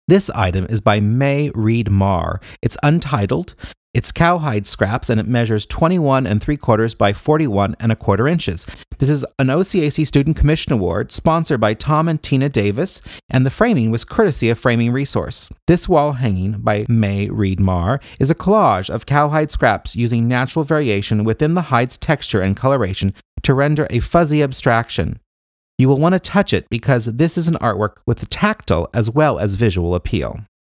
This item is by May Reed Marr. It's untitled. It's cowhide scraps and it measures 21 and 3/4 by 41 and 1/4 inches. This is an OCAC Student Commission Award sponsored by Tom and Tina Davis, and the framing was courtesy of Framing Resource. This wall hanging by May Reed Marr is a collage of cowhide scraps using natural variation within the hide's texture and coloration to render a fuzzy abstraction. You will want to touch it because this is an artwork with a tactile as well as visual appeal.